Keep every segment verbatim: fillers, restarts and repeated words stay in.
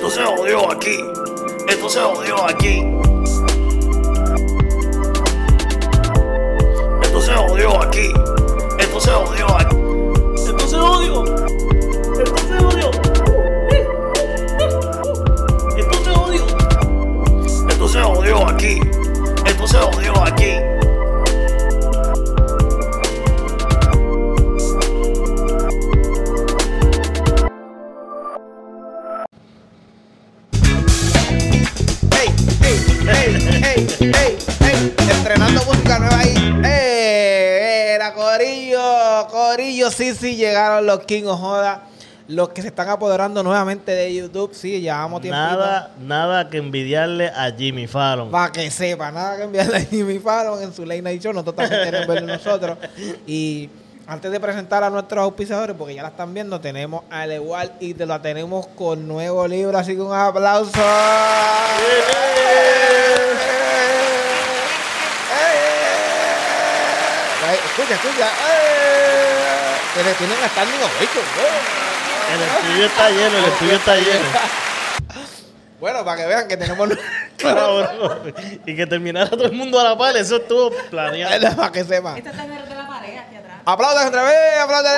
Esto se jodió aquí. Esto se jodió aquí. Esto se jodió aquí. Esto se jodió aquí. Esto se jodió. Esto se jodió. Esto se jodió. Esto se jodió aquí. Esto se jodió aquí. Hey, hey, hey, hey, estrenando música nueva ahí. Hey, era Corillo, Corillo, sí, sí, llegaron los King of Joda, los que se están apoderando nuevamente de YouTube. Sí, llevamos tiempo. Nada, nada que envidiarle a Jimmy Fallon. Para que sepa, nada que enviarle a Jimmy Fallon en su Late Night Show. Nosotros también queremos verlo nosotros. Y antes de presentar a nuestros auspiciadores, porque ya la están viendo, tenemos a Al Igual y te la tenemos con nuevo libro, así que un aplauso. Escucha, escucha. Que le tienen a standing ovation. El estudio está lleno, el estudio está lleno. Bueno, para que vean que tenemos... Cabrón. Y que terminara todo el mundo a la par, eso estuvo planeado. Para que sepan. Esta está en el de la pared aquí atrás. Aplaudan otra vez, aplaudan.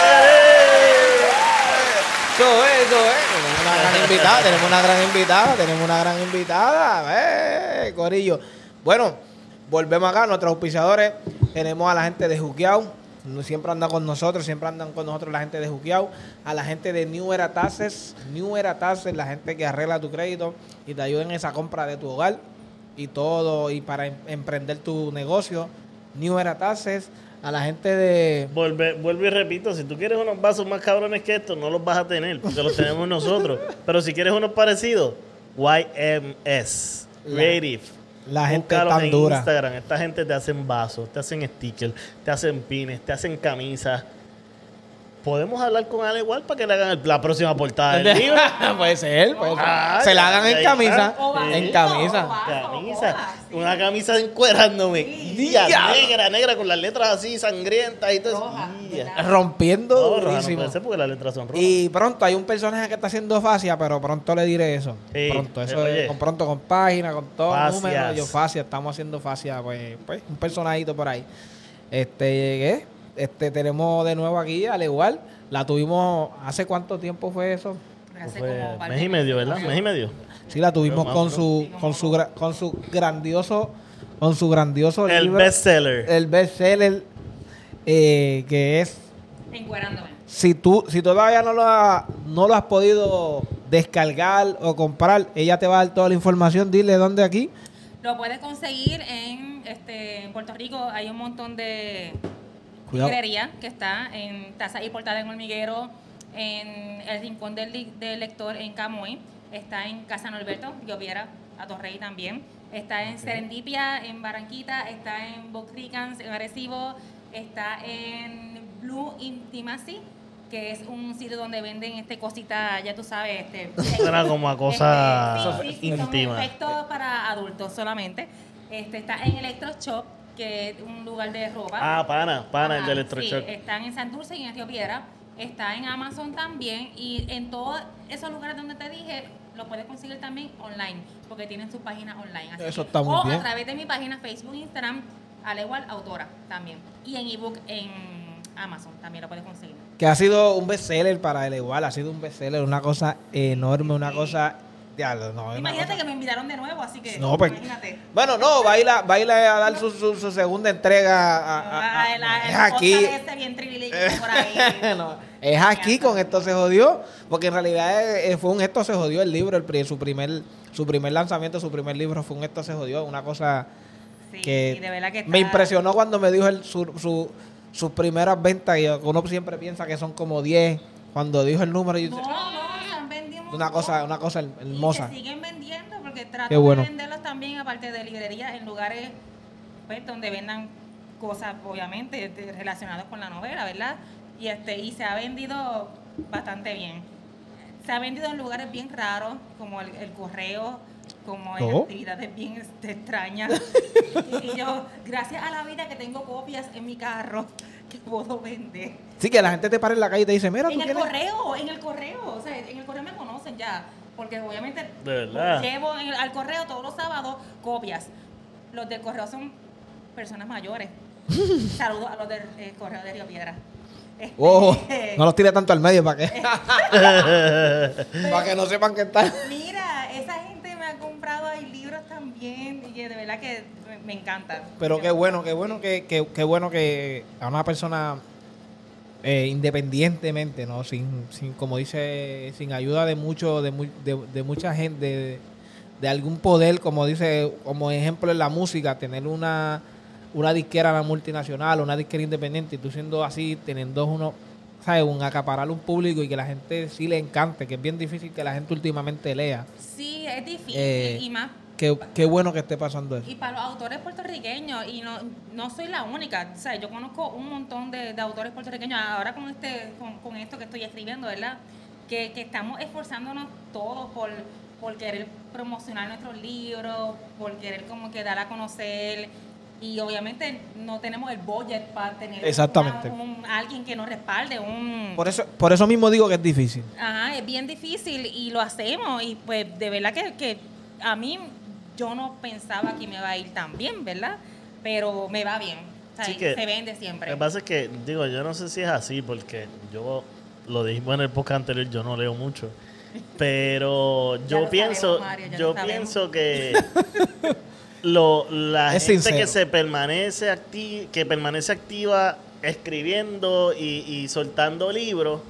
Eso es, eso es. Tenemos una gran invitada, tenemos una gran invitada, tenemos una gran invitada. Eh, Corillo. Bueno, volvemos acá, nuestros auspiciadores. Tenemos a la gente de Juqueao. Siempre andan con nosotros, siempre andan con nosotros la gente de Juqueao. A la gente de New Era Taxes. New Era Taxes, la gente que arregla tu crédito y te ayuda en esa compra de tu hogar y todo, y para em- emprender tu negocio. New Era Taxes. A la gente de... Vuelve, vuelvo y repito, si tú quieres unos vasos más cabrones que estos, no los vas a tener, porque los tenemos nosotros. Pero si quieres unos parecidos, Y M S, Creative. La gente Búscalos tan en dura. Instagram. Esta gente te hacen vasos, te hacen stickers, te hacen pines, te hacen camisas. Podemos hablar con Al Igual para que le hagan el- la próxima portada del libro. Puede ser, puede ser. Ah, Se la ya, hagan en ya camisa. está. O En vasito, camisa. o vaso, Camisa, copa, sí. una camisa encuerándome. Sí. Ya, Ya. negra, negra, con las letras así sangrientas y todo eso. Roja, Ya. ¿verdad? Rompiendo No, roja no durísimo. puede ser porque las letras son rojas. Y pronto hay un personaje que está haciendo fascia, pero pronto le diré eso. Sí, Pronto, eso oye. es con pronto con página, con todo Fascias. número. Yo fascia, estamos haciendo fascia, pues, pues un personajito por ahí. Este, ¿qué? Este, tenemos de nuevo aquí, Al Igual. La tuvimos, ¿hace cuánto tiempo fue eso? Hace Fue como un par de mes y medio, meses. ¿verdad? Mes y medio. Sí, la tuvimos Pero con más, su, con su, gra- con su grandioso, con su grandioso El libro. bestseller. El bestseller, eh, que es Encuerándome. si tú si todavía no lo, ha- no lo has podido descargar o comprar, ella te va a dar toda la información. Dile dónde aquí. Lo puedes conseguir en, este, en Puerto Rico. Hay un montón de Cuidado. librería que está en Taza y Portada en Hormiguero, en el Rincón del, Li- del Lector en Camoy, está en Casa Norberto, Lloviera, Atorrey también, está en Serendipia en Barranquita, está en Boc Ricans en Arecibo, está en Blue Intimacy, que es un sitio donde venden este cosita, ya tú sabes, este Suena como a cosa este, sí, sí, sí, son íntima. efectos para adultos solamente. Este está en Electro Shop, que es un lugar de ropa. Ah, pana, pana, el Ajá, de Electroshock. Sí, están en Santurce y en Río Piedra. Está en Amazon también. Y en todos esos lugares donde te dije, lo puedes conseguir también online, porque tienen su página online. Así Eso que- está muy o bien. a través de mi página Facebook, Instagram, Al Igual Autora también. Y en ebook en Amazon también lo puedes conseguir. Que ha sido un bestseller para el igual, ha sido un bestseller, una cosa enorme, una cosa... Ya, no, una Imagínate cosa- que me invitaron de nuevo, así que No, pues- imagínate. Bueno, no, va a ir a, va a, ir a dar su, su, su segunda entrega a- a- a- Ah, el- el es aquí. podcast ese bien trivilístico por ahí. No, es aquí con Esto Se Jodió, porque en realidad eh, fue un Esto Se Jodió el libro, el, pri- su primer su primer lanzamiento, su primer libro fue un Esto Se Jodió, una cosa Sí, que, sí, de verdad que me está- impresionó cuando me dijo el, su, su, sus primeras ventas, y uno siempre piensa que son como diez, cuando dijo el número, yo No, dije, no, se han vendido un una cosa, montón. una cosa Y hermosa. se siguen vendiendo porque trato Qué bueno. de venderlos también, aparte de librerías, en lugares pues, donde vendan cosas, obviamente, de- relacionadas con la novela, ¿verdad? Y este y se ha vendido bastante bien. Se ha vendido en lugares bien raros, como el, el correo, como en ¿Oh? actividades bien este, extrañas. y, y yo, gracias a la vida que tengo copias en mi carro que puedo vender. Sí, que la gente te para en la calle y te dice, mira, tú En el quieres... correo, en el correo, o sea, en el correo me conocen ya. porque obviamente De verdad. llevo en- al correo todos los sábados copias. Los del correo son personas mayores. Saludos a los del eh, correo de Río Piedra. Este, Oh, no los tire tanto al medio para que, para que no sepan que están. Mira, esa gente me ha comprado ahí libros también y de verdad que me, me encanta. Pero qué bueno, qué bueno que, que, qué bueno que a una persona eh, independientemente, ¿no? Sin, sin, como dice, sin ayuda de mucho, de, mu- de, de mucha gente, de, de algún poder, como dice, como ejemplo en la música, tener una, una disquera multinacional, una disquera independiente, y tú siendo así, teniendo uno, ¿sabes? Un acaparar un público y que la gente sí le encante, que es bien difícil que la gente últimamente lea. Sí, es difícil Eh, y más. Qué, qué bueno que esté pasando eso. Y para los autores puertorriqueños, y no, no soy la única, o sea, yo conozco un montón de, de autores puertorriqueños, ahora con este con, con esto que estoy escribiendo, ¿verdad? Que, que estamos esforzándonos todos por, por querer promocionar nuestros libros, por querer como que dar a conocer, y obviamente no tenemos el budget para tener Exactamente. una- un, alguien que nos respalde, un... Por eso, por eso mismo digo que es difícil. Ajá, es bien difícil y lo hacemos y pues de verdad que, que a mí yo no pensaba que me iba a ir tan bien, ¿verdad? Pero me va bien, o sea, Sí que- se vende siempre. Lo que pasa es que, digo, yo no sé si es así, porque yo lo dijimos en el podcast anterior, yo no leo mucho. Pero Ya yo lo pienso, sabemos, Mario, ya yo lo sabemos. pienso que lo, la Es gente sincero. que se permanece acti que permanece activa escribiendo y, y soltando libros,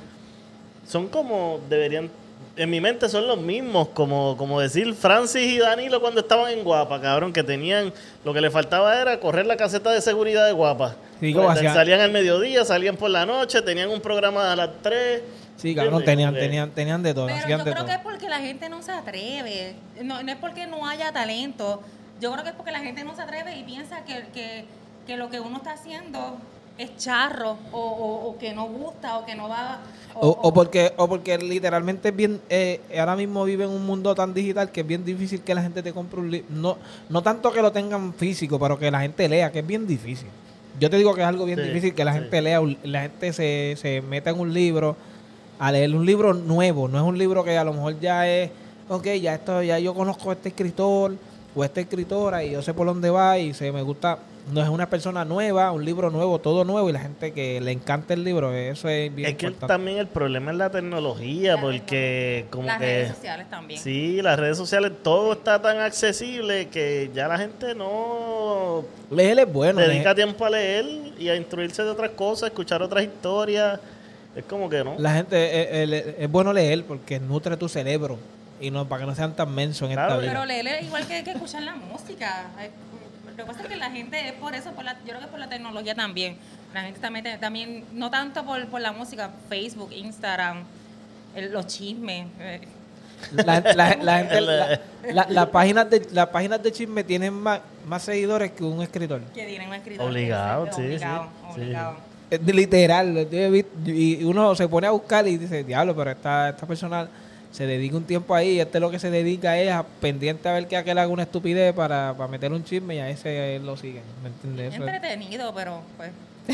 son como deberían, en mi mente son los mismos, como, como decir Francis y Danilo cuando estaban en Guapa, cabrón, que tenían, lo que le faltaba era correr la caseta de seguridad de Guapa. Sí, como Pues, hacían- salían al mediodía, salían por la noche, tenían un programa a las tres. Sí, cabrón, ¿Entiendes? tenían, Como que- tenían, tenían de todo, Pero hacían yo de creo todo. que es porque la gente no se atreve, no, no es porque no haya talento, yo creo que es porque la gente no se atreve y piensa que, que, que lo que uno está haciendo es charro o, o, o que no gusta o que no va... O, o porque, o porque literalmente es bien, eh, ahora mismo vive en un mundo tan digital que es bien difícil que la gente te compre un libro. No, no tanto que lo tengan físico, pero que la gente lea, que es bien difícil. Yo te digo que es algo bien Sí, difícil que la sí. gente lea, un- la gente se, se meta en un libro, a leer un libro nuevo, no es un libro que a lo mejor ya es, ok, ya esto, ya yo conozco a este escritor o a esta escritora y yo sé por dónde va y se me gusta, no es una persona nueva, un libro nuevo, todo nuevo y la gente que le encanta el libro, eso es bien Es que importante. también el problema es la tecnología, La porque como Las que... redes sociales también. Sí, las redes sociales, todo está tan accesible que ya la gente no Leer es bueno. dedica leer- tiempo a leer y a instruirse de otras cosas, escuchar otras historias. Es como que no. La gente, eh, eh, es bueno leer porque nutre tu cerebro y no para que no sean tan mensos en Claro, esta vida. Pero leer es igual que, que escuchar la música. Ay, Lo que pasa es que la gente es por eso, por la, yo creo que es por la tecnología también. La gente también, también no tanto por, por la música, Facebook, Instagram, el- los chismes. eh. La, la- la gente, la- la- las páginas de las páginas de chisme tienen más, más seguidores que un escritor. Que tienen un escritor. Obligado, que- sí, obligado, sí, obligado. Es literal. yo he visto- y uno se pone a buscar y dice, diablo, pero esta, esta persona se dedica un tiempo ahí y este lo que se dedica es a pendiente a ver que aquel haga una estupidez para, para meter un chisme y a ese él lo siguen. ¿Me entiendes? Eso es- Entretenido, pero pues.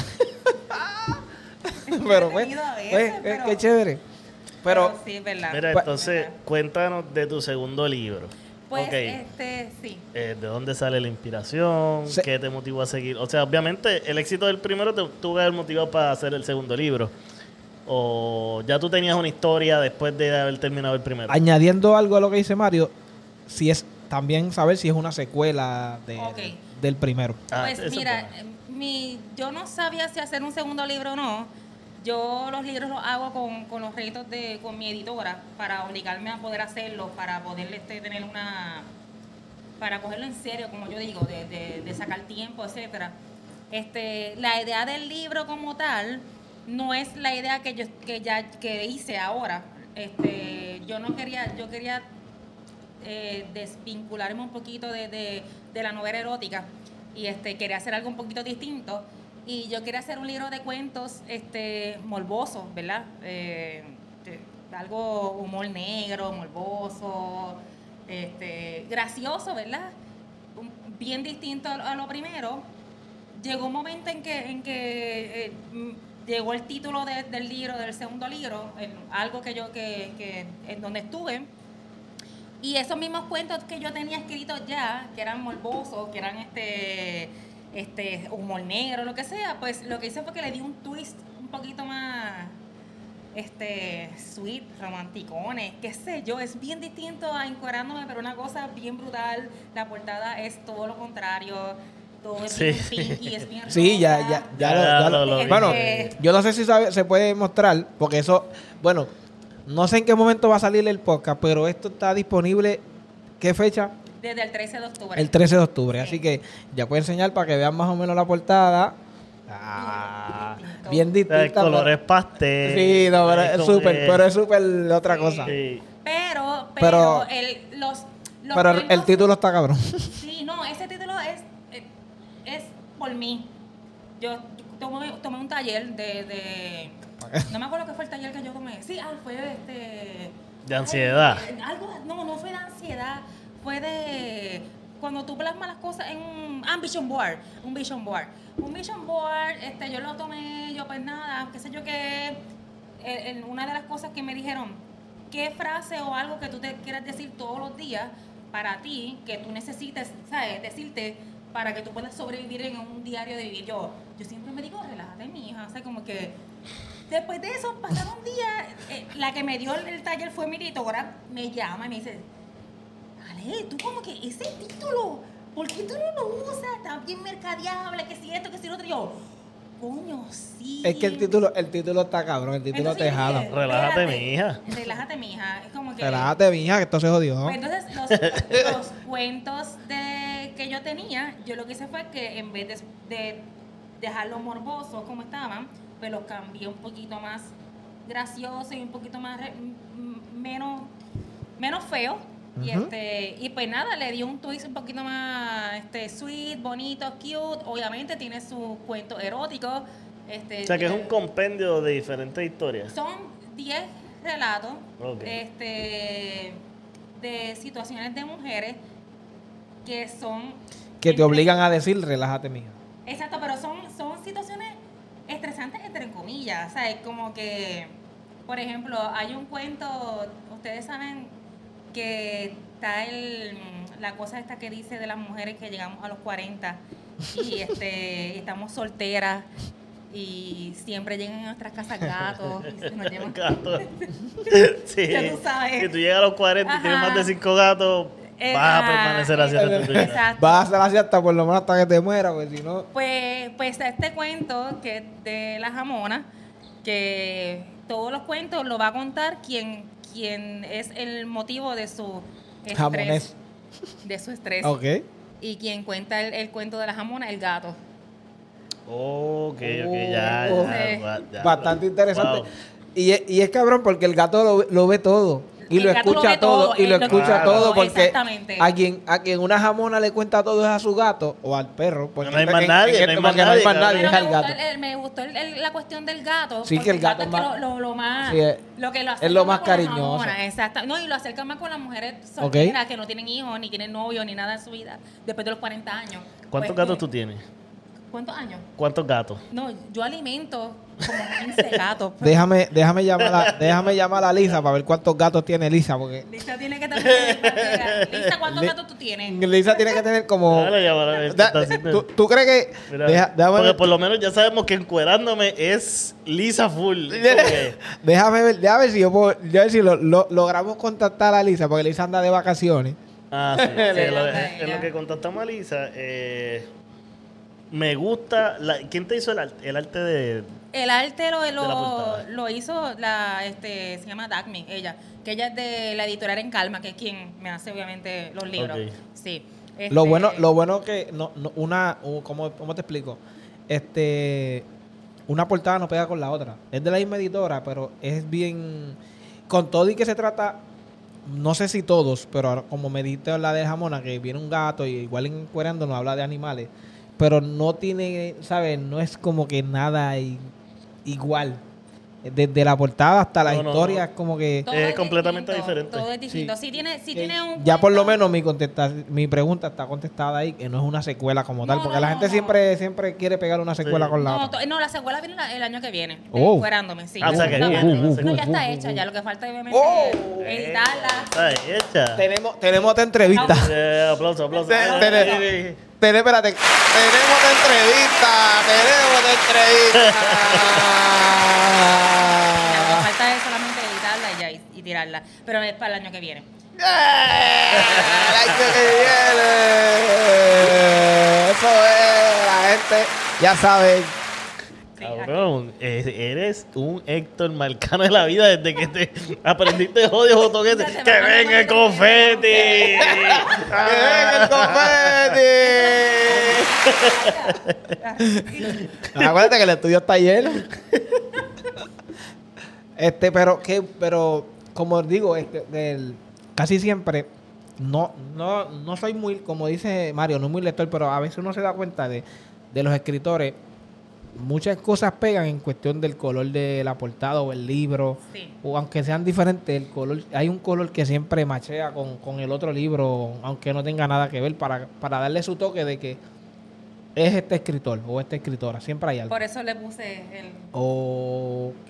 pero pues, entretenido a veces, pues, es pero- que chévere. Pero, sí, es verdad. Mira, Pa- entonces, cuéntanos de tu segundo libro. Pues, Ok. este, sí. Eh, ¿De dónde sale la inspiración? Se- ¿Qué te motivó a seguir? O sea, obviamente, el éxito del primero te tuvo que haber motivado para hacer el segundo libro. ¿O ya tú tenías una historia después de haber terminado el primero? añadiendo algo a lo que dice Mario, si es también saber si es una secuela de, Ok. del primero. Ah, Pues eso es mira, bueno. mi, yo no sabía si hacer un segundo libro o no. Yo los libros los hago con, con los retos de con mi editora para obligarme a poder hacerlo, para poder este, tener una, para cogerlo en serio, como yo digo, de, de, de sacar tiempo, etcétera. Este, la idea del libro como tal no es la idea que yo que ya que hice ahora. Este, yo no quería, yo quería eh, desvincularme un poquito de, de, de la novela erótica y este quería hacer algo un poquito distinto y yo quería hacer un libro de cuentos este morboso, ¿verdad? Eh, de- algo humor negro, morboso, este gracioso, ¿verdad? Un- bien distinto a, lo- a lo primero. Llegó un momento en que en que eh, mm, llegó el título de- del libro, del segundo libro, en algo que yo que, que en donde estuve Y esos mismos cuentos que yo tenía escritos ya, que eran morbosos, que eran este, este humor negro, lo que sea, pues lo que hice fue que le di un twist un poquito más este sweet, romanticones, qué sé yo, es bien distinto a Encuerándome, pero una cosa bien brutal. La portada es todo lo contrario, todo es Sí. bien pinky, es bien Sí, ya, rosa. ya, ya, Ya lo, ya lo- lo- lo vi. Bueno, Este, yo no sé si sabe- se puede mostrar, porque eso, bueno, no sé en qué momento va a salir el podcast, pero esto está disponible, ¿qué fecha? desde el trece de octubre. El trece de octubre, Sí. así que ya puedo enseñar para que vean más o menos la portada. Ah, bien O sea, distinta. colores pero- pastel. Sí, no, pero es como súper, que- pero es súper otra Sí. cosa. Sí. Pero, Pero- pero, el, los, los Pero el, cuentos- el título está cabrón. Sí, no, ese título es, es, es por mí. Yo, yo tomé, tomé un taller de, de... No me acuerdo qué fue el taller que yo tomé. Sí, ah, fue este... De ansiedad. Ay, algo, no, no fue de ansiedad. Fue de... Cuando tú plasmas las cosas en un ah, vision board. Un vision board. Un vision board, este, yo lo tomé, yo pues nada, qué sé yo qué... eh, en una de las cosas que me dijeron, ¿qué frase o algo que tú te quieras decir todos los días para ti, que tú necesites, ¿sabes? Decirte para que tú puedas sobrevivir en un diario de vivir. Yo, yo siempre me digo, relájate, mija. O sea, como que después de eso, pasaron un día, eh, la que me dio el, el taller fue mi editora, me llama y me dice, Ale, tú como que ese título, ¿por qué tú no lo usas? Está bien mercadeable, que si esto, que si lo otro. Y yo, coño, sí. Es que el título, el título está cabrón, el título Entonces te yo jala. dije, Relájate, espérate, mija. Relájate, mija. Es como que... Relájate, mija, que esto se jodió. Pues entonces, los, los cuentos de, que yo tenía, yo lo que hice fue que en vez de, de dejarlos morbosos como estaban, pues los cambié un poquito más graciosos y un poquito más re- m- menos, menos feo. Y Ujú. este y pues nada, le di un twist un poquito más este sweet, bonito, cute. Obviamente tiene sus cuentos eróticos. Este, O sea, que es un tiene- compendio de diferentes historias. son diez relatos Ok. este, de situaciones de mujeres que son... Que te entre- obligan a decir, relájate, mija. Exacto, pero son, son situaciones estresantes entre comillas. O sea, es como que, por ejemplo, hay un cuento, ustedes saben que está el, la cosa esta que dice de las mujeres que llegamos a los cuarenta y este y estamos solteras y siempre llegan a nuestras casas gatos y se nos llevan Gatos. Sí. Ya tú sabes. Que tú llegas a los cuarenta y tienes Ajá. más de cinco gatos, Eh, vas a ajá, permanecer así hasta tu vida. Exacto. Vas a hacer así hasta por lo menos hasta que te mueras, pues si no. Pues, pues este cuento que es de la jamona, que todos los cuentos lo va a contar quien, quien es el motivo de su estrés. Jamonés. De su estrés. Ok. Y quien cuenta el, el cuento de la jamona, el gato. Ok, ok, ya, Oh. ya, ya, ya. Bastante interesante. Wow. Y, es- y es cabrón porque el gato lo, lo ve todo. Y El lo gato lo escucha ve todo. todo, Y lo él lo escucha escucha todo todo, porque exactamente. a quien, a quien una jamona le cuenta todo es a su gato o al perro. Porque No hay más en- nadie, en no hay este- más porque nadie, más cabrón. nadie, Pero es me al gustó, gato. el- el- me gustó el- el- la cuestión del gato. Sí, porque que el gato es es más- que lo, lo, lo más. Sí, es- lo que lo es acerca lo más con la cariñoso. jamona, exacto. No, y lo acerca más con las mujeres solteras que no tienen hijos, ni tienen novio, ni nada en su vida, después de los cuarenta años. ¿Cuántos Pues, gatos eh, tú tienes? ¿Cuántos años? ¿Cuántos gatos? No, yo alimento como quince gatos. Déjame, déjame llamar a, déjame llamar a Lisa para ver cuántos gatos tiene Lisa, porque Lisa tiene que tener. Lisa, ¿cuántos Li- gatos tú tienes? Lisa tiene que tener como. Dale, llámala, a ver qué Da- está haciendo. ¿tú, tú crees que Mira, deja- déjame, porque ver, por lo menos ya sabemos que encuerándome es Lisa full. Como que- déjame ver, déjame ver si yo puedo, déjame ver si lo, lo- logramos contactar a Lisa, porque Lisa anda de vacaciones. Ah, sí, sí, es, lo, anda es lo ella. que contactamos a Lisa. Eh, me gusta. La, ¿Quién te hizo el arte? El arte de. El arte lo, la lo, portada. lo hizo la, este, se llama Dagmi, ella, que ella es de la editorial En Calma, que es quien me hace obviamente los libros. Ok. Sí. Lo Este, bueno, lo bueno que no, no- una, un- ¿cómo, cómo te explico? Este, una portada no pega con la otra. Es de la misma editora, pero es bien, con todo y que se trata, no sé si todos, pero ahora, como me dijiste la de Jamona, que viene un gato y igual en Cuerando nos habla de animales, pero no tiene, ¿sabes? No es como que nada i- igual. desde la portada hasta la No, no, historia, no. es como que... Todo Es completamente distinto, diferente. Todo es distinto. Sí. Si tiene, si que tiene un ya por lo cuento- menos mi contesta mi pregunta está contestada ahí, que no es una secuela como tal, No, porque no, la no, gente no. siempre siempre quiere pegar una secuela Sí. con la No, otra. to- no, la secuela viene la- el año que viene. Oh. Encuerándome, sí. Ah, o sea que no, viene, no, va a ser- no, ya está hecha. Ya lo que falta obviamente Oh. es editarla. Está hecha. Tenemos tenemos otra entrevista. Eh, aplauso, aplauso. Te- Eh, te- eh, eh. Ten- espérate, tenemos otra entrevista, tenemos otra entrevista. Ya, lo que falta es solamente editarla y ya y, y tirarla. Pero es para el año que viene. ¡Eh! El año que viene. Eso es, la gente ya sabe. Sí, Cabrón, eh, eres un Héctor Marcano de la vida desde que te aprendiste jodido botón ese. Te ¡Que van a venga el mandar confeti! ¡Que venga el confeti! Acuérdate que el estudio está lleno. Este, pero que, pero como digo, este, del, casi siempre no, no, no soy muy, como dice Mario, no muy lector, pero a veces uno se da cuenta de, de los escritores. Muchas cosas pegan en cuestión del color de la portada o el libro, Sí. o aunque sean diferentes, el color, hay un color que siempre machea con, con el otro libro, aunque no tenga nada que ver, para, para darle su toque de que es este escritor o esta escritora, siempre hay algo. Por eso le puse el... Ok.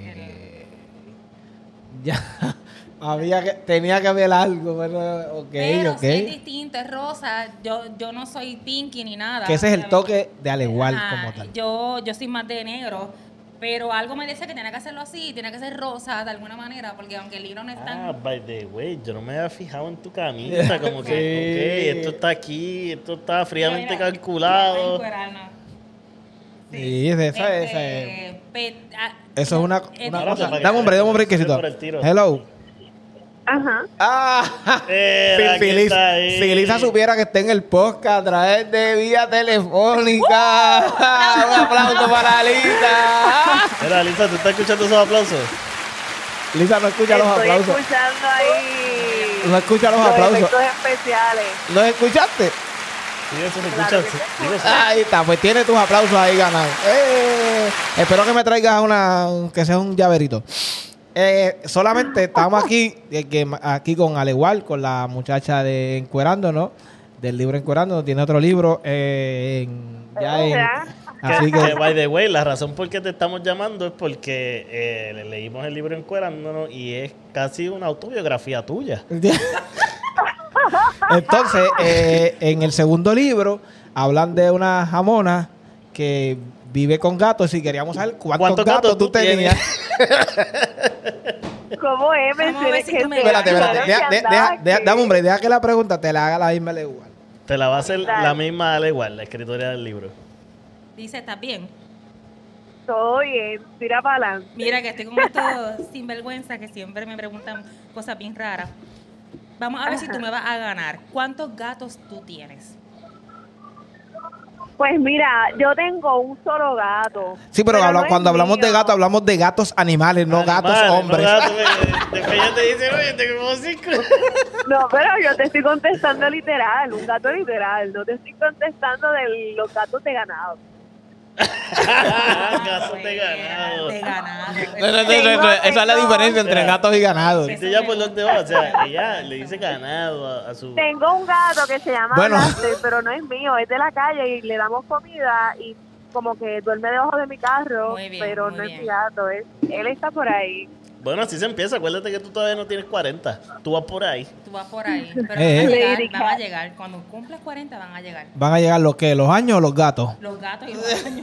Ya. Había que, tenía que haber algo, pero ok, Pero ok. si es distinto, es rosa. Yo, yo no soy pinky ni nada. Que ese es el Obviamente. toque de al igual Ajá, como tal. Yo, yo soy más de negro. Pero algo me dice que tiene que hacerlo así, tiene que ser rosa de alguna manera, porque aunque el libro no es tan... Ah, by the way, yo no me había fijado en tu camisa. Como que, ok, esto está aquí, esto está fríamente Mira, calculado. encuerarnos. Sí, esa, esa, Este, esa es. pe- ah, Eso es una, eh, una Ahora cosa. te pagué. Dame un break, dame un breakcito. Por el tiro. Hello. Ajá. Ah, Mira, si, si aquí Lisa, está ahí. si Lisa supiera que está en el podcast a través de vía telefónica. Un aplauso para Lisa. Mira, Lisa, ¿tú estás escuchando esos aplausos? Lisa no escucha los Estoy aplausos. escuchando ahí No escucha los los aplausos. efectos especiales. ¿Los escuchaste? Sí, eso se Claro escucha. que se sí, digo, sí. Ahí está, pues tiene tus aplausos ahí ganados. Eh, espero que me traigas una, que sea un llaverito. Eh, solamente estamos aquí, eh, que, aquí con al igual, con la muchacha de Encuerándonos, del libro Encuerándonos, tiene otro libro eh, en, ya en, así Que, que by the way, la razón por qué te estamos llamando es porque eh, le- leímos el libro Encuerándonos y es casi una autobiografía tuya. entonces eh, en el segundo libro hablan de una jamona que vive con gatos y queríamos saber cuántos, ¿Cuántos gatos, gatos tú tú tienes? tenías. ¿Cómo es? Vamos a ver Mencioné si que tú me te- Espérate, espérate, claro deja, que deja, andaba deja, deja- aquí. dame, hombre, deja que la pregunta te la haga la misma igual. Te la va a hacer Dale. la misma Ale igual, la escritora del libro. dice, ¿estás bien? Todo bien, tira para adelante. Mira que estoy con estos sinvergüenza que siempre me preguntan cosas bien raras. Vamos a ver si tú me vas a ganar. ¿Cuántos gatos tú tienes? Pues mira, yo tengo un solo gato. Sí, pero, habla- no es cuando hablamos de mío. gatos, hablamos de gatos animales, no gatos Animales, no hombres. gatos, eh, Después ya te dicen, oye, tengo como cinco. No, pero yo te estoy contestando literal, un gato literal. No te estoy contestando de los gatos de ganado. Gatos de ganado. De ganado. No, no, no, no, no, esa es la diferencia entre Mira. gatos y ganados. ¿Viste ya por dónde va? O sea, ella le dice ganado a, a su... Tengo un gato que se llama Bueno. Blaster, pero no es mío, es de la calle y le damos comida y como que duerme debajo de mi carro, Muy bien, pero muy no bien. es mi gato, es, él está por ahí. Bueno, así se empieza. Acuérdate que tú todavía no tienes cuarenta. Tú vas por ahí. Tú vas por ahí. Pero Eh, van, a eh. llegar, Lady van a Cat. llegar. Cuando cumples cuarenta van a llegar. ¿Van a llegar los qué? ¿Los años o los gatos? Los gatos y los años.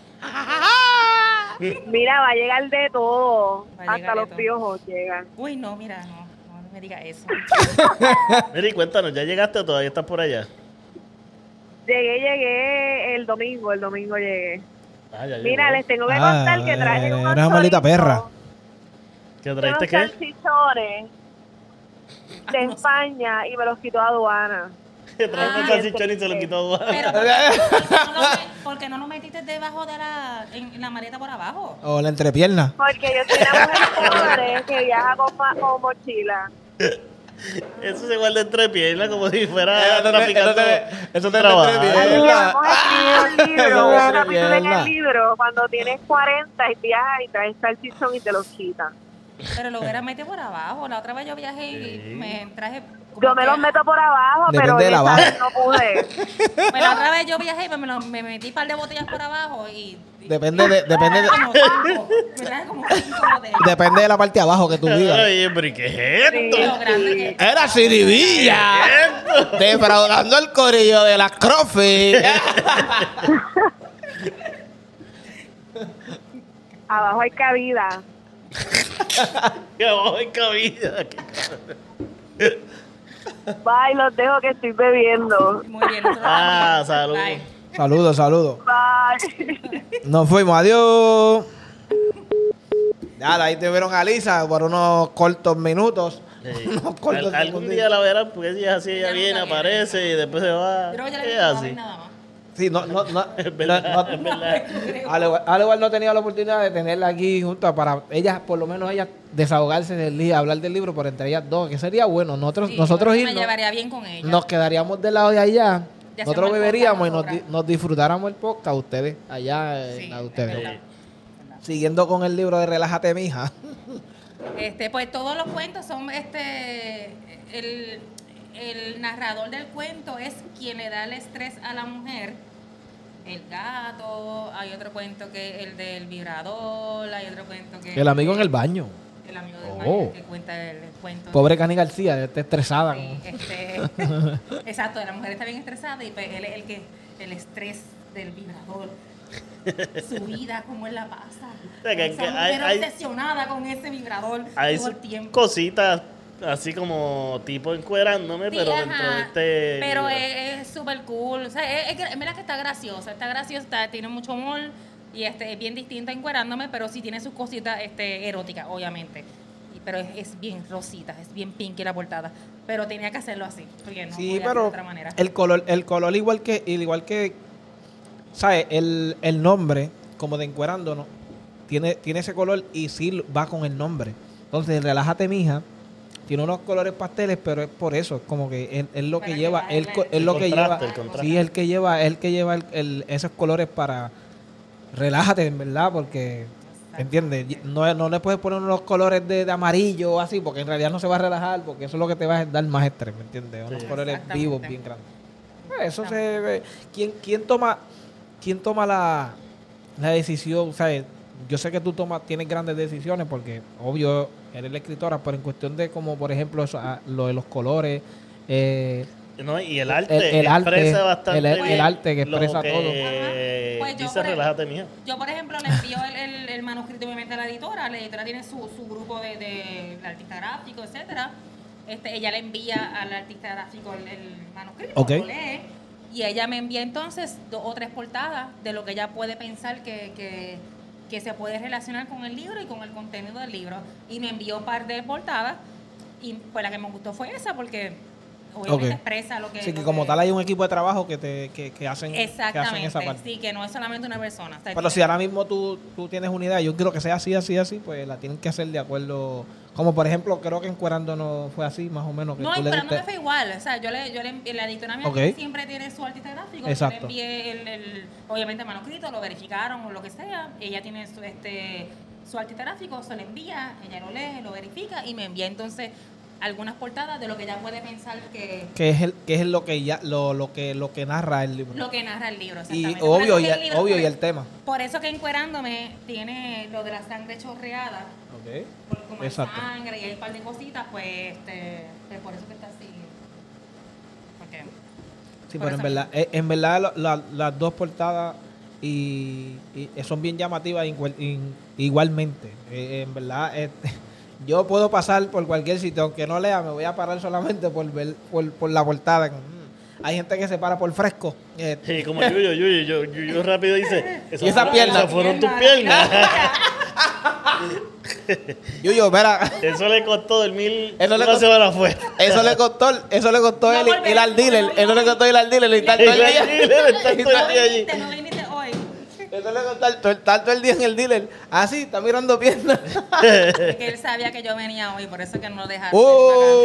Mira, va a llegar de todo, Va a llegar hasta de los todo. piojos llegan. Uy, no, mira, no. No me digas eso. Mira, y cuéntanos, ¿ya llegaste o todavía estás por allá? Llegué, llegué el domingo, el domingo llegué. Ah, ya Mira, llegó. les tengo que Ah, contar que traje eres unos una maldita chorizos, perra. ¿Qué unos trajiste qué? salchichones de España y me los quitó aduana. Que trajo un Ah, salchichón y se lo quitó. Pero, ¿por qué no lo me- ¿por qué no lo metiste debajo de la, en la maleta por abajo? ¿O la entrepierna? Porque yo soy una mujer pobre que viaja con, ma- con mochila. Eso se guarda entre piernas como si fuera Eso te- traficando eso te- eso te trabajo. entre Ay, piernas. hemos escrito el libro, Eso un es capítulo en mierda. el libro, cuando tienes cuarenta y viajas y traes salchichón y te los quitan. Pero lo hubiera metido por abajo. La otra vez yo viajé y Sí. me traje... como Yo me que- los meto por abajo, Depende pero de la esa baja. vez no pude. Pues la otra vez yo viajé y me, lo- me metí un par de botellas por abajo y... y- Depende de, depende de, como cinco. Me traje como cinco botellas. depende de la parte de abajo que tú vivas. Oye, pero ¿y qué es esto? Sí, Lo grande sí. que... Era Ciribilla. Defraudando el corillo de las Crofi. Abajo hay cabida. Que abajo hay cabida. Bye, los dejo que estoy bebiendo. Muy bien. nosotros Ah, también. salud. Bye. Saludos, saludos. Bye. Nos fuimos, adiós. Dale, ahí te vieron a Lisa por unos cortos minutos. Sí. Unos cortos Al- algún segunditos. día la verán porque si es así, ella Ya viene, nunca viene. aparece y después se va. Creo que ya le Es dije que no va a así. haber nada más. Sí, no, no, no. Es verdad, no- no- es verdad. Al igual, al igual no tenía la oportunidad de tenerla aquí junto para ellas, por lo menos ellas, desahogarse del día, hablar del libro, por entre ellas dos, que sería bueno. Nosotros, Sí, nosotros yo me irnos, llevaría bien con ella. nos quedaríamos del lado de allá, Ya nosotros hacemos el beberíamos y podcast nos, di- nosotras. nos disfrutáramos el podcast, ustedes allá, eh, Sí, la de es ustedes. verdad. Siguiendo con el libro de Relájate, mija. Este, pues todos los cuentos son este el, el narrador del cuento es quien le da el estrés a la mujer. El gato, hay otro cuento que es el del vibrador, hay otro cuento que El amigo en el baño. el amigo del Oh. baño que cuenta el, el cuento. Pobre Cani García, está estresada. Sí, este, exacto, la mujer está bien estresada y pues él es el que el estrés del vibrador. Su vida, cómo él la pasa. sea, que- Esa que hay- mujer hay- obsesionada con ese vibrador Hay todo el sus tiempo. cositas así como tipo encuerándome, Sí, pero ajá, dentro de este. pero libro. es es súper cool. O sea, es, es, que- es verdad que está graciosa. Está graciosa, está- tiene mucho humor y este, es bien distinta a encuerándome, pero sí tiene sus cositas este, eróticas, obviamente. Y- Pero es, es bien rosita, es bien pinky la portada. Pero tenía que hacerlo así, porque no Sí, podía hacerlo pero de otra manera. el color, el color igual que, igual que, ¿sabes? El, el nombre, como de encuerándonos, tiene, tiene ese color y sí va con el nombre. Entonces, Relájate, mija, tiene unos colores pasteles, pero es por eso, es como que es, es lo Para que que lleva, baje es, el- co- es El lo que lleva, contraste, el contraste. sí, es el que lleva, es el que lleva el- el- esos colores para relájate, en verdad, porque, ¿entiendes? No, no le puedes poner unos colores de, de amarillo o así, porque en realidad no se va a relajar, porque eso es lo que te va a dar más estrés, ¿me entiendes? Unos Sí. colores Exactamente. vivos bien grandes. Pues eso se ve. ¿Quién, quién toma, quién toma la, la decisión? ¿Sabes? Yo sé que tú tomas, tienes grandes decisiones porque, obvio, eres la escritora, pero en cuestión de como, por ejemplo, eso, ah, lo de los colores, eh, No, y el arte El- el arte, expresa bastante el- el bien arte que lo expresa que todo. Ajá. Pues yo dice por el- relájate, mía. Yo, por ejemplo, le envío el, el, el manuscrito obviamente a la editora. La editora tiene su, su grupo de, de, de artista gráfico, etcétera. Este, ella le envía al artista gráfico el, el manuscrito, Ok. lo lee, y ella me envía entonces dos o tres portadas de lo que ella puede pensar que, que, que se puede relacionar con el libro y con el contenido del libro. Y me envió un par de portadas, y pues la que me gustó fue esa, porque obviamente Ok. expresa lo que... sí, que lo como tal hay un equipo de trabajo que te que, que hacen, que hacen Exactamente, esa parte. sí, que no es solamente una persona. O sea, Pero si ahora mismo tú, tú tienes una idea, yo quiero que sea así, así, así, pues la tienen que hacer de acuerdo. Como por ejemplo, creo que Encuerando no fue así, más o menos. Que No, tú le pero no me diste- fue igual. O sea, yo le, yo le envié, la editora mía Ok. siempre tiene su artista gráfico. Exacto. Yo le envié el, el, obviamente el manuscrito, lo verificaron o lo que sea. Ella tiene su, este, su artista gráfico, se lo envía, ella lo lee, lo verifica y me envía entonces algunas portadas de lo que ella puede pensar que que es el que es lo que ya lo, lo que lo que narra el libro. lo que narra el libro. Y Exactamente. Por obvio eso y que el, libro- obvio por- y el tema. Por eso que Encuerándome tiene lo de la sangre chorreada. Okay. Porque como hay Exacto. sangre y hay un par de cositas, pues, este, pues por eso que está así. Porque, Sí, por pero en eso verdad, eh, en verdad la- la- las dos portadas y, y son bien llamativas igual- in- igualmente. Eh, en verdad, este, yo puedo pasar por cualquier sitio, aunque no lea, me voy a parar solamente por ver por, por la portada. Mm. Hay gente que se para por fresco. eh, Sí, como Yuyo, Yuyo, yo, Yuyo rápido dice. Y esa fueron- pierna. esas fueron tus piernas. Yuyo, espera, Eso le costó dormir Eso le una costó- semana afuera. eso le costó, eso le costó No el, volveré, ir al dealer, no, no, eso le costó ir al dealer y estar Ir todo el al día. dealer, estar todo el no día allí. viniste, no viniste hoy. Eso le estar todo, estar todo el día en el dealer. Ah, sí, está mirando piernas. Es que él sabía que yo venía hoy, por eso que no lo dejaron. ¡Oh!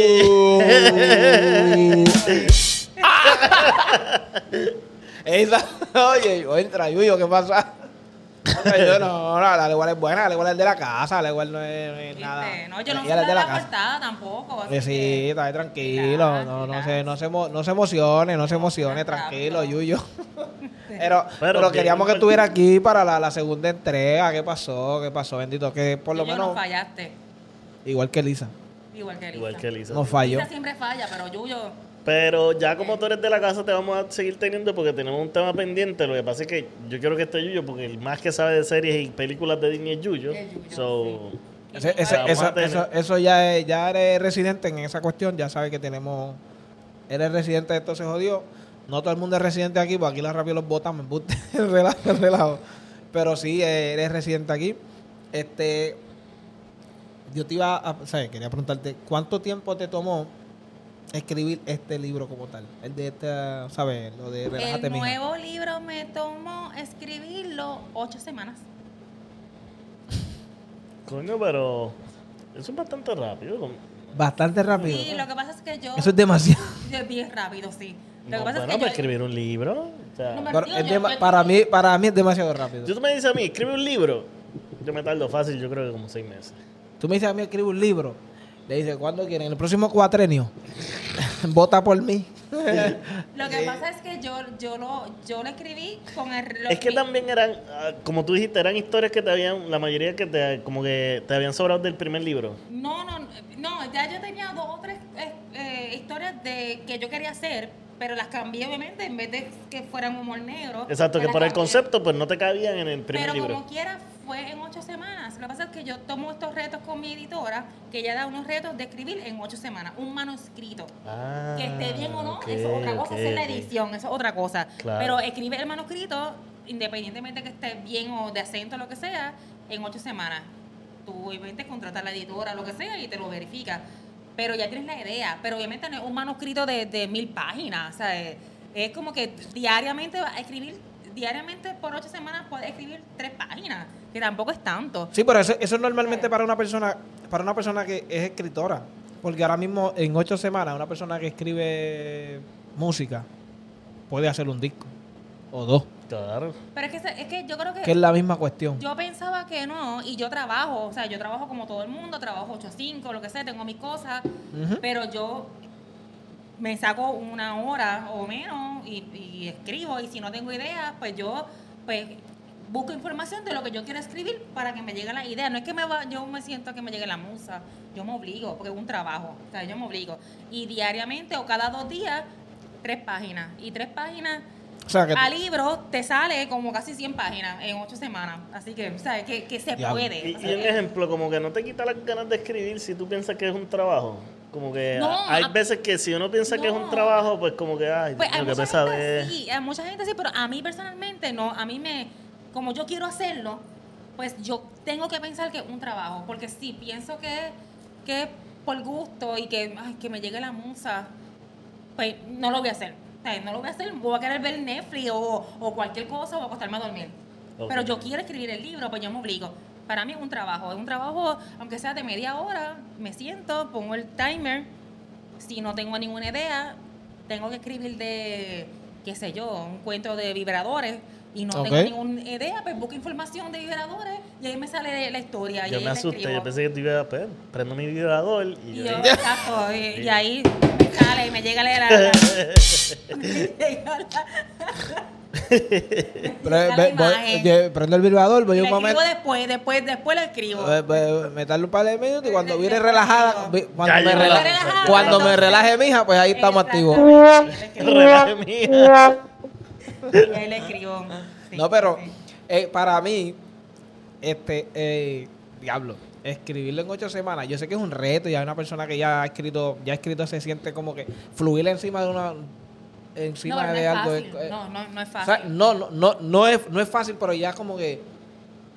Esa, oye, entra, Yuyo, ¿qué pasa? Yo no, no, la igual es buena, la igual es de la casa, la igual no es, no es ¿Viste? nada. No, yo no soy Ella es de de la casa. portada tampoco. así Eh, sí, que- está ahí tranquilo, Relax, no, no, relax. se, no, se, emo- no se emocione, no se emocione, Relax, tranquilo, rápido. Yuyo. Pero, Pero pero bien, queríamos que igual- estuviera aquí para la, la segunda entrega. ¿Qué pasó? ¿Qué pasó? Bendito, que por lo Yuyo, menos, no fallaste. igual que Lisa, Igual que Elisa. Igual que Lisa. no falló. Lisa siempre falla, pero Yuyo... Pero ya como tú eres de la casa te vamos a seguir teniendo porque tenemos un tema pendiente. Lo que pasa es que yo quiero que esté Yuyo porque el más que sabe de series y películas de Disney es Yuyo. Es Yuyo, So, sí. Ese- ese- Vamos eso, a tener- eso, eso ya, es- ya eres residente en esa cuestión, ya sabes que tenemos, eres residente de esto se jodió. No todo el mundo es residente aquí, porque aquí la rápido los botan, me embuste, relajo, relajo. Pero sí, eh, eres residente aquí. Este, yo te iba a, ¿sabes? Quería preguntarte, ¿cuánto tiempo te tomó escribir este libro como tal? El de esta, ¿sabes? Lo de Relájate, El mija. nuevo libro me tomó escribirlo ocho semanas. coño, pero eso es bastante rápido. como- Bastante rápido. Sí, lo que pasa es que yo... Eso es demasiado. Es bien rápido, sí. Lo No, que pasa bueno, es para que yo... escribir un libro. o sea, No me- Pero Digo, es yo- dema- yo- para, mí, para mí es demasiado rápido. si tú me dices a mí, escribe un libro, yo me tardo fácil, yo creo que como seis meses. Tú me dices a mí escribo un libro. Le dices, ¿cuándo quieren? El próximo cuatrenio. Vota por mí. Lo que pasa es que yo, yo, lo, yo lo escribí con el... lo- Es que mi- también eran, ah, como tú dijiste, eran historias que te habían, la mayoría que te, como que te habían sobrado del primer libro. No, no, no, ya yo tenía dos o tres eh, eh, historias de que yo quería hacer, pero las cambié obviamente en vez de que fueran humor negro. Exacto, yo que las por el cambié. concepto pues no te cabían en el primer Pero libro. como quiera, fue en ocho semanas. Lo que pasa es que yo tomo estos retos con mi editora, que ella da unos retos de escribir en ocho semanas, un manuscrito. Ah, Que esté bien o no, ok, eso es otra cosa, ok, hacer la ok. edición, eso es otra cosa. Claro. Pero escribir el manuscrito, independientemente que esté bien o de acento, lo que sea, en ocho semanas. Tú obviamente contratas a la editora, lo que sea, y te lo verifica. Pero ya tienes la idea. Pero obviamente no es un manuscrito de, de mil páginas. O sea, es, es como que diariamente vas a escribir, diariamente por ocho semanas puedes escribir tres páginas, que tampoco es tanto. Sí, pero eso, eso es normalmente para una persona, para una persona que es escritora. Porque ahora mismo, en ocho semanas, una persona que escribe música puede hacer un disco. O dos. Claro. Pero es que, se- es que yo creo que... Que es la misma cuestión. Yo pensaba que no, y yo trabajo, o sea, yo trabajo como todo el mundo, trabajo ocho a cinco, lo que sea, tengo mis cosas, Ujú. pero yo me saco una hora o menos y, y escribo, y si no tengo ideas, pues yo pues busco información de lo que yo quiero escribir para que me llegue la idea. No es que me va, yo me siento que me llegue la musa, yo me obligo, porque es un trabajo, o sea, yo me obligo. Y diariamente o cada dos días, tres páginas, y tres páginas... O sea, que A libro te sale como casi cien páginas en ocho semanas. Así que, ¿sabes? Que, que se Diablo. puede. Y, O y sea, un que- ejemplo, como que no te quita las ganas de escribir si tú piensas que es un trabajo. Como que No, a- hay a- veces que si uno piensa que es un No. trabajo, pues como que, ay, Pues Dios hay mío, qué mucha gente pesadez. sí, hay mucha gente sí, pero a mí personalmente no. A mí me, como yo quiero hacerlo, pues yo tengo que pensar que es un trabajo. Porque si pienso que, que es por gusto y que, ay, que me llegue la musa, pues no lo voy a hacer. O sea, no lo voy a hacer, voy a querer ver Netflix o, o cualquier cosa o acostarme a dormir. Ok. Pero yo quiero escribir el libro, pues yo me obligo. Para mí es un trabajo, es un trabajo, aunque sea de media hora, me siento, pongo el timer. Si no tengo ninguna idea, tengo que escribir de, qué sé yo, un cuento de vibradores y no Ok. tengo ninguna idea, pues busco información de vibradores y ahí me sale la historia. y Yo ahí me la asusté, escribo. yo pensé que te iba a pues, prendo mi vibrador y, Y yo yo, dije, exacto, y, y ahí me sale y me llega la... la, la- me llega la- Pre- me llega la ve- voy- imagen. oye, prendo el vibrador, voy Y un la escribo momento. después, después, después lo escribo. eh, eh, meterle un par de minutos y cuando De- viene después relajada, escribo. vi- cuando Ya, me ya, relaje, relajada, cuando me entonces- relaje, mija, pues ahí estamos activos. Exactamente, le escribo. relaje mía. Y ahí le escribo. Sí, No, pero sí. eh, para mí, este, eh, diablo, escribirlo en ocho semanas, yo sé que es un reto y hay una persona que ya ha escrito, ya ha escrito se siente como que fluir encima de una, encima No, pero no de es algo. fácil. eh, No, no, no es o fácil. sea, no, no, no, no es, no es fácil, pero ya como que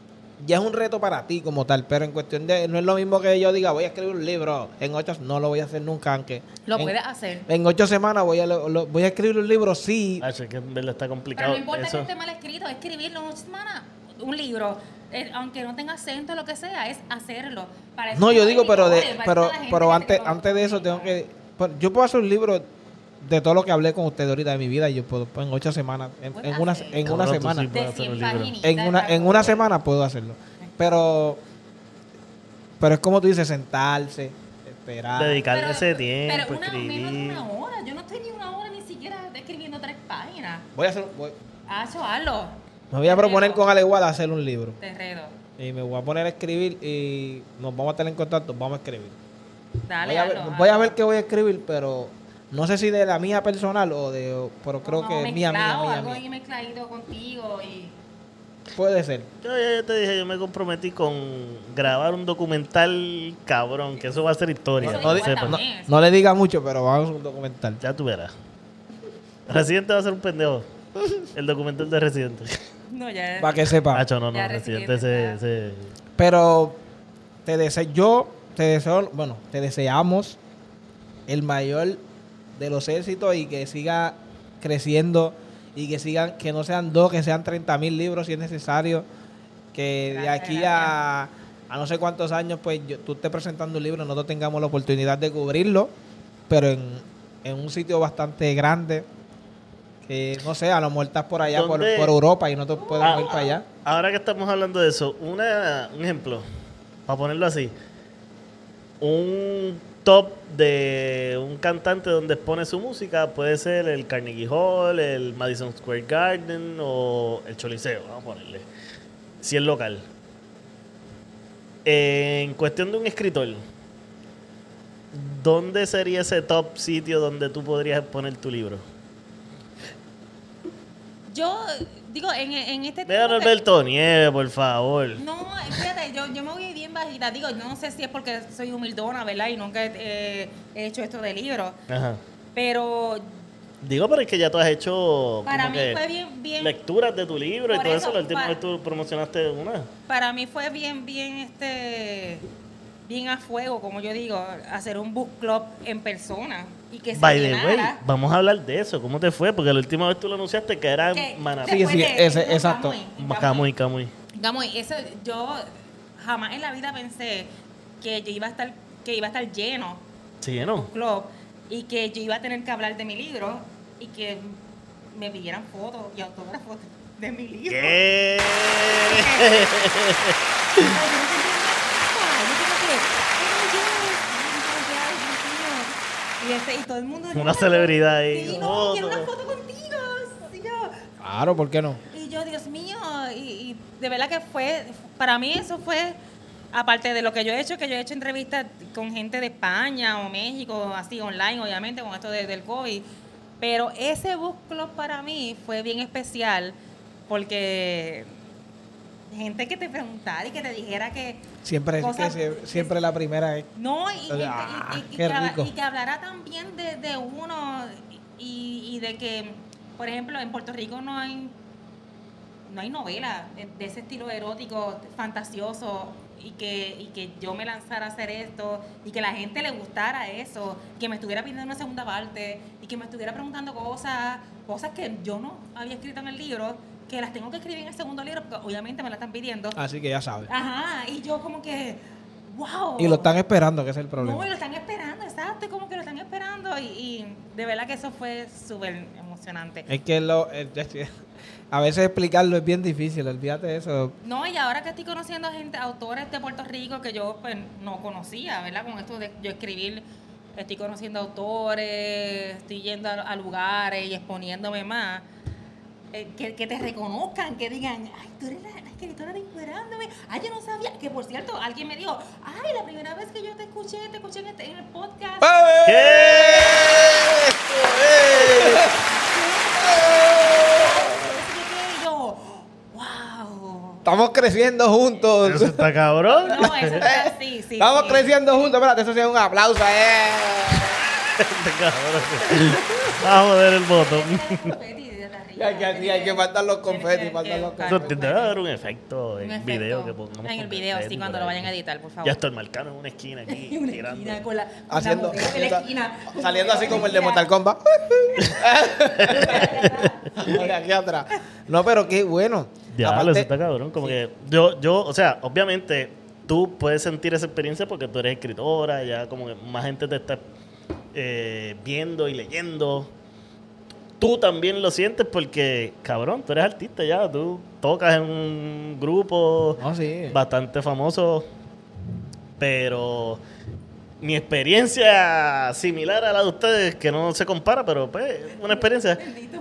ya es un reto para ti como tal, pero en cuestión de, no es lo mismo que yo diga, voy a escribir un libro en ocho, no lo voy a hacer nunca, aunque Lo en, puedes hacer. en ocho semanas voy a, lo- lo- voy a escribir un libro, sí. Ah, es que en verdad está Pero complicado. no importa Eso. que esté mal escrito, escribirlo en una semana, un libro, eh, aunque no tenga acento, lo que sea, es hacerlo. Para eso No, yo son digo, pero de, editores, para pero, eso está la gente pero que antes, te lo antes de eso tengo publica. que, pero yo puedo hacer un libro de todo lo que hablé con usted ahorita de mi vida, y yo puedo en ocho semanas, en, Puedes en una, hacer. en una Cabrón, tú semana, sí puedes De hacer un cien libro. paginitas, en una, en algo. una semana puedo hacerlo, pero, pero es como tú dices, sentarse, esperar. Dedicarle Pero- ese tiempo, pero una, menos de escribir. una hora. Yo no estoy ni una hora ni siquiera escribiendo tres páginas. Voy a hacer, voy- Ah, eso hazlo. me voy a Te proponer reto. con Aleguada hacer un libro. Te reto. Y me voy a poner a escribir y nos vamos a tener en contacto, vamos a escribir. Dale, Voy a, ver, hazlo, voy a hazlo. ver qué voy a escribir, pero no sé si de la mía personal o de, o- pero creo Como que mía, mía, mezclado, mía, algo mía. ahí mezcladito contigo y... Puede ser. Yo ya te dije, yo me comprometí con grabar un documental cabrón, que eso va a ser historia. Eso que No, di- igual sepas. no, también. no le diga mucho, pero vamos a un documental. Ya tú verás. Residente va a ser un pendejo. El documental de Residente. No, ya... Para que sepa. Hacho, no, no, Ya Residente Residente se, está. se- Pero te deseo, yo te deseo, bueno, te deseamos el mayor de los éxitos y que siga creciendo y que sigan, que no sean dos, que sean treinta mil libros si es necesario. Que de Gracias, aquí a, a no sé cuántos años, pues yo- tú estés presentando un libro, nosotros tengamos la oportunidad de cubrirlo, pero en, en un sitio bastante grande. Que no sé, a lo mejor estás por allá, por, ¿Dónde? por Europa y no te puedes Ah. ir para allá. Ahora que estamos hablando de eso, una, un ejemplo, para ponerlo así, un top de un cantante donde expone su música puede ser el Carnegie Hall, el Madison Square Garden o el Choliseo, vamos a ponerle, si es local. En cuestión de un escritor, ¿dónde sería ese top sitio donde tú podrías exponer tu libro? Yo, digo, en, en este Ve a tiempo que- Norberto Nieves, por favor. No, fíjate, yo, yo me voy bien bajita. Digo, no sé si es porque soy humildona, ¿verdad? Y nunca he, he hecho esto de libros. Ajá. Pero Digo, pero es que ya tú has hecho para como mí que fue bien, bien... lecturas de tu libro y Por todo eso, eso. La última pa- vez tú promocionaste una. Para mí fue bien, bien, este... Bien a fuego, como yo digo, hacer un book club en persona. Y que se By the way, llenara. vamos a hablar de eso. ¿Cómo te fue? Porque la última vez tú lo anunciaste que era Que en Maná. Sí, después sí, de- ese- no, exacto. Camuy, Camuy. Camuy, Camuy. Camuy, eso yo jamás en la vida pensé que yo iba a estar, que iba a estar lleno Sí, ¿no? club y que yo iba a tener que hablar de mi libro y que me pidieran fotos y autógrafos de mi libro. ¿Qué? Ay, yo no sentía nada. Yo como que, "Oh, yes", y como que, "Ay, Dios mío". Y, este, y todo el mundo Una celebridad ahí. Sí, no, quiero una Foto. foto contigo. Y yo, Claro, ¿por qué no? y yo, Dios mío, y, y de verdad que fue, para mí eso fue, aparte de lo que yo he hecho, que yo he hecho entrevistas con gente de España o México, así online, obviamente, con esto de- del COVID, pero ese book club para mí fue bien especial porque gente que te preguntara y que te dijera que Siempre, Cosas- que se- siempre la primera es... no, y, y- Ah, y- y- y qué que, habla- rico. y que hablara también de, de uno y, y de que, por ejemplo, en Puerto Rico no hay no hay novela de, de ese estilo erótico, fantasioso, y que, y que yo me lanzara a hacer esto, y que la gente le gustara eso, que me estuviera pidiendo una segunda parte, y que me estuviera preguntando cosas, cosas que yo no había escrito en el libro, que las tengo que escribir en el segundo libro, porque obviamente me la están pidiendo. Así que ya sabes. Ajá, y yo como que, wow. Y lo están esperando, que ese es el problema. No, y lo están esperando, exacto, como que lo están esperando. Y, y de verdad que eso fue súper emocionante. Es que lo, eh, a veces explicarlo es bien difícil, olvídate de eso. No, y ahora que estoy conociendo gente, autores de Puerto Rico que yo pues no conocía, ¿verdad? Con esto de yo escribir, estoy conociendo autores, estoy yendo a, a lugares y exponiéndome más. Eh, que, que te reconozcan, que digan, ay, tú eres la, la escritora de Encuerándome. Ay, yo no sabía. Que por cierto, alguien me dijo, ay, la primera vez que yo te escuché, te escuché en, este, en el podcast. ¿Qué? Y yo, wow. Estamos creciendo juntos. Eso está cabrón. No, eso está así, sí. Estamos sí. creciendo juntos. Espérate, eso sea un aplauso. Eh. Este cabrón. Vamos a ver el botón. Confeti de arriba. Y hay que, sí, hay que faltar los confetis, Tienes que- faltan los que Eso confetis. debe haber un efecto en Un efecto video que pongamos. en el con video, sí, confeti cuando por lo ahí. vayan a editar, por favor. Ya está el marcano en una esquina aquí. En una tirando. esquina con la, con Haciendo, la mujer en la esquina. saliendo así como el de Mortal Kombat. De aquí atrás. No, pero qué bueno. Ya, Aparte- eso está cabrón. Como que yo, yo, o sea, obviamente tú puedes sentir esa experiencia porque tú eres escritora, ya como que más gente te está eh, viendo y leyendo. Tú también lo sientes porque, cabrón, tú eres artista ya, tú tocas en un grupo No, sí. bastante famoso, pero mi experiencia similar a la de ustedes, que no se compara, pero pues una experiencia.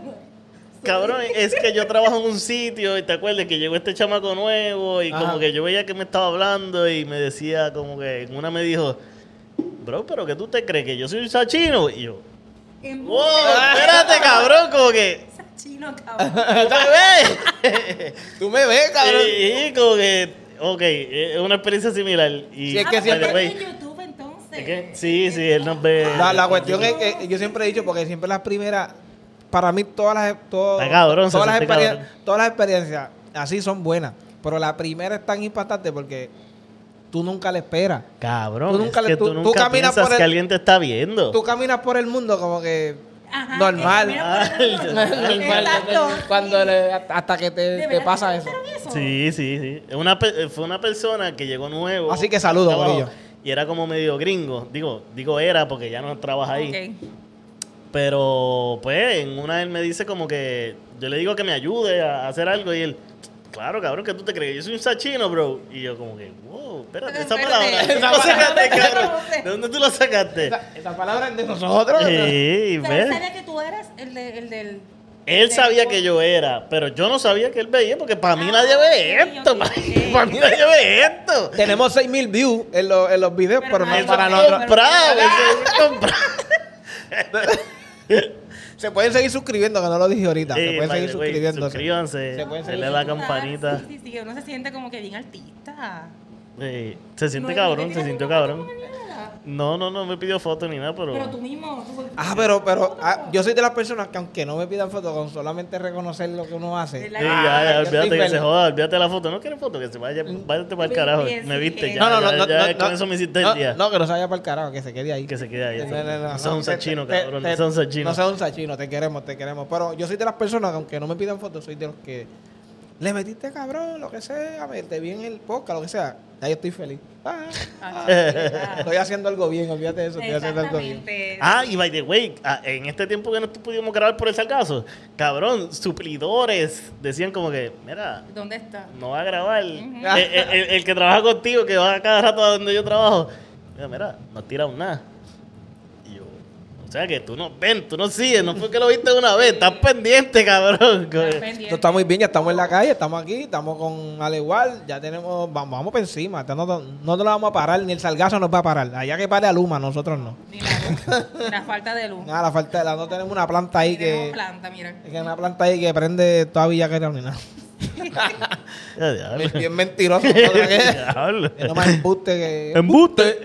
Cabrón, es que yo trabajo en un sitio y te acuerdas que llegó este chamaco nuevo y Ajá. como que yo veía que me estaba hablando y me decía como que en una me dijo, bro, pero que tú te crees que yo soy un sachino. Y yo, wow, espérate, cabrón, como que Chino, cabrón. tú me ves. Tú me ves, cabrón. Y, y como que, ok, es una experiencia similar. Y, Sí, es que Ah, siempre- pero by the es way, en YouTube, entonces. ¿es que? Sí, sí, él nos ve. La, la cuestión es que yo siempre he dicho, porque siempre las primeras, para mí todas las, todo- Está cabrón, se todas, las siente experien- cabrón. todas las experiencias así son buenas, pero la primera es tan impactante porque tú nunca la esperas. Cabrón, Tú nunca es le- que tú- tú, tú nunca caminas piensas por el- que alguien te está viendo. Tú caminas por el mundo como que Ajá, normal. que mira por el mundo. Exacto. Cuando le- hasta que te, ¿De te verdad pasa que eso. hicieron eso? Sí, sí, sí. Es Una, pe- fue una persona que llegó nuevo. Así que saludo, Estaba- Corillo. Y era como medio gringo. Digo, digo era porque ya no trabaja ahí. Ok. Pero, pues, en una él me dice como que yo le digo que me ayude a hacer algo y él, claro, cabrón, que tú te crees, yo soy un sachino, bro. Y yo como que, wow, espérate, esa Espérate. palabra, ¿de dónde Esa lo sacaste, palabra. cabrón? ¿De dónde tú lo sacaste? Esa, esa palabra es de nosotros. Sí, Pero él ¿ves? sabía que tú eras el, de, el del... Él sabía que yo era, pero yo no sabía que él veía, porque para mí nadie ve Ah, ok, esto, ok, para, ok. para mí nadie ve esto. Tenemos seis mil views en, los- en los videos, Pero pero, no no hay para video, nosotros. pero- Comprado, eso es comprado. Se pueden seguir suscribiendo, que no lo dije ahorita. Sí, se pueden by seguir the way, suscribiéndose. suscríbanse, Se pueden denle seguir la Ah, campanita. Sí, sí, sí, uno se siente como que bien artista. Sí, se siente No, cabrón, no te se tiras sintió una foto cabrón. con nada. No, no, no me pidió foto ni nada, pero... Pero tú mismo... tú- Ah, pero, pero ah, yo soy de las personas que aunque no me pidan fotos, con solamente reconocer lo que uno hace. ¿Verdad? Sí, Ah, ya, ya, yo olvídate estoy que se feliz. joda, olvídate la foto. No quieres foto, que se vaya, váyate para el Bien, carajo. bien, Me sí, viste, bien. ya, No, no, no, ya, no, ya, no, con no, eso me hiciste no, el día. no, que no se vaya para el carajo, que se quede ahí. Que se quede ahí. No, no, no, No seas un te- sachino, te- cabrón, te- no seas un sachino. No seas un sachino, te queremos, te queremos. Pero yo soy de las personas que aunque no me pidan fotos, soy de los que le metiste cabrón, lo que sea, me te vi en el podcast, lo que sea. Ya yo estoy feliz. Ah, Ah, estoy haciendo algo bien, olvídate de eso, estoy haciendo algo bien. Exactamente. Ah, y by the way, ah, en este tiempo que no pudimos grabar por el sargazo, cabrón, suplidores decían como que, mira, ¿Dónde está? no va a grabar. Ujú. el, el- el- el que trabaja contigo, que va cada rato a donde yo trabajo, mira, mira, no has tirado nada. Y yo, o sea que tú no ven, tú no sigues, no fue que lo viste una vez, estás pendiente, cabrón. Está Esto pendiente. está muy bien, ya estamos en la calle, estamos aquí, estamos con al igual, ya tenemos, vamos, vamos por encima, esta no, no te lo vamos a parar, ni el salgazo nos va a parar, allá que pare a Luma, nosotros no. Ni la luz, ni la falta de luz. Nada, la falta de la, no tenemos una planta ahí Tenemos que, planta, mira. que una planta ahí que prende toda Villa que ni nada. Ya, diablo. Bien mentiroso, ¿no? que, Diablo. que no más embuste que Embuste.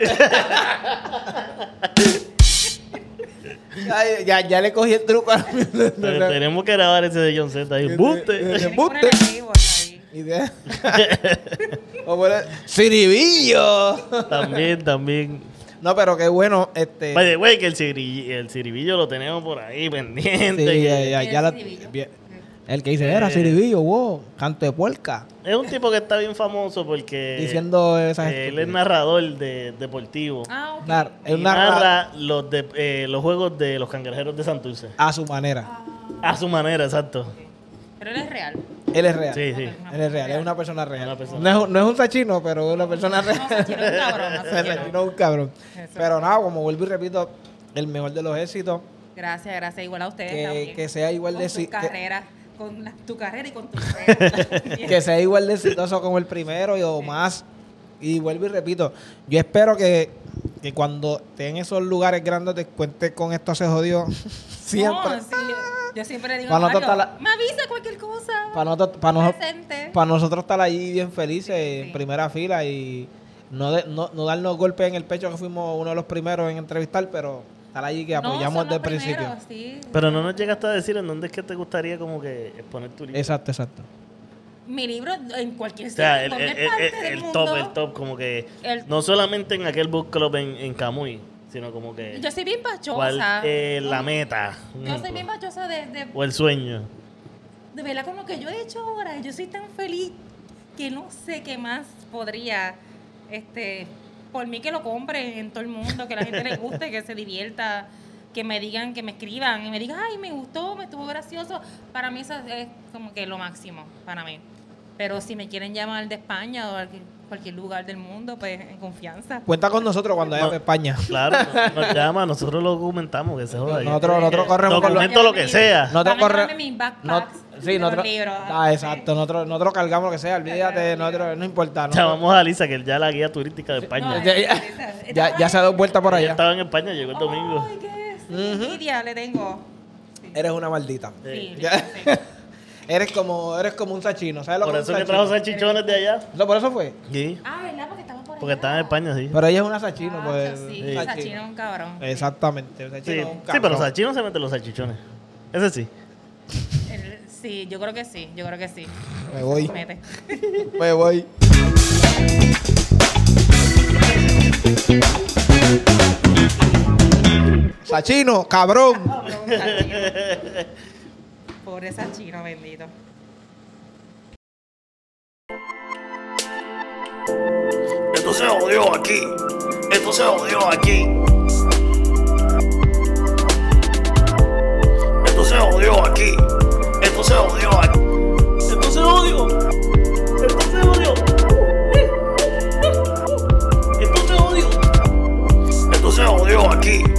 ya, ya, ya le cogí el truco a Pero tenemos que grabar ese de John Z ahí. Embuste. Tienes que embuste. ponerle keyboard ahí. Idea. O poner Ciribillo. También, también. No, pero qué bueno, este. By the way, que el, ciri- el ciribillo lo tenemos por ahí pendiente. sí, que ya, ya, ya la- Ciribillo. bien. El que dice, era Ciribillo, wow, canto de puerca. Es un tipo que está bien famoso porque Diciendo esas eh, él es estupideces. narrador de deportivo. Ah, ok. Nar- Y es un narra narra los, de, eh, los juegos de los cangrejeros de Santurce. a su manera. A su manera, exacto. Pero él es real. Él es real. Sí, sí. Él es real, es una persona real. Una persona. No, es, un- no es un sachino, pero es una persona real. No, Sachino es un cabrón, no, El Sachino. sachino es un cabrón. Eso. Pero nada, como vuelvo y repito, el mejor de los éxitos, Gracias, gracias. Igual a ustedes que, también. que sea igual con de tu si- que- carrera, con la- tu carrera y con tu carrera. que sea igual de exitoso como el primero y o más. Y vuelvo y repito, yo espero que, que cuando esté en esos lugares grandes te cuentes con esto se jodió siempre. No, sí, yo siempre le digo, Para nosotros Mario, está la- me avisa cualquier cosa. Para nosotros, para, noso- Presente. para nosotros estar allí bien felices Sí. en primera fila y no, de- no, no darnos golpes en el pecho que fuimos uno de los primeros en entrevistar, pero Estar allí que No, apoyamos son desde los el principio. primeros, sí. Pero no nos llegaste a decir en dónde es que te gustaría como que exponer tu libro. Exacto, exacto. Mi libro en cualquier O sea, sitio, el, en el, cualquier parte el- del el mundo. top, el top, como que El- no solamente en aquel book club en, en Camuy, sino como que Yo soy bien pachosa. cuál es la meta. un Yo soy ejemplo. bien pachosa de, de, O el sueño. de verdad como que yo he hecho ahora. Yo soy tan feliz que no sé qué más podría, este, por mí que lo compren en todo el mundo, que la gente le guste, que se divierta, que me digan, que me escriban y me digan, ay, me gustó, me estuvo gracioso. Para mí eso es como que lo máximo, para mí. Pero si me quieren llamar de España o de cualquier lugar del mundo, pues en confianza. Cuenta con nosotros cuando vayas No. a España. Claro, nos, nos llama, nosotros lo documentamos, que se joda. Nosotros- nosotros corremos con lo- Documento lo que sea. Nosotros Van a corre- llevarme mis No, backpacks sí, de los nosotros. libros. Ah, exacto. Nosotros, nosotros cargamos lo que sea. Olvídate, nosotros, no importa. nosotros- Llamamos a Lisa, que es ya la guía turística de España. No, ya, ya, esa- ya, ya se ha dado vuelta por Ella allá. estaba en España, llegó el domingo. Ay, qué envidia le tengo. Eres una maldita. Sí, Ya. sí. Eres como, eres como un sachino. ¿Sabes lo Por que es eso un que sachino? trajo salchichones de allá. No, por eso fue. Sí, Ah, ¿verdad? Porque estamos por allá. porque estaba en España, sí. Pero ella es una sachino. Ah, pues, sí, un Sachino es un cabrón. Exactamente. un Sí, sachino es un sí, cabrón. pero Sachino se mete los salchichones. Ese sí. El- Sí, yo creo que sí, yo creo que sí. Me voy. Mete. Me voy. Sachino, cabrón. Cabrón, Sachino. Pobre Sachino, bendito. Esto se jodió aquí. Esto se jodió aquí. Esto se jodió aquí. Esto se jodió aquí. Esto se jodió. Esto se jodió. Esto se jodió. Esto se jodió aquí.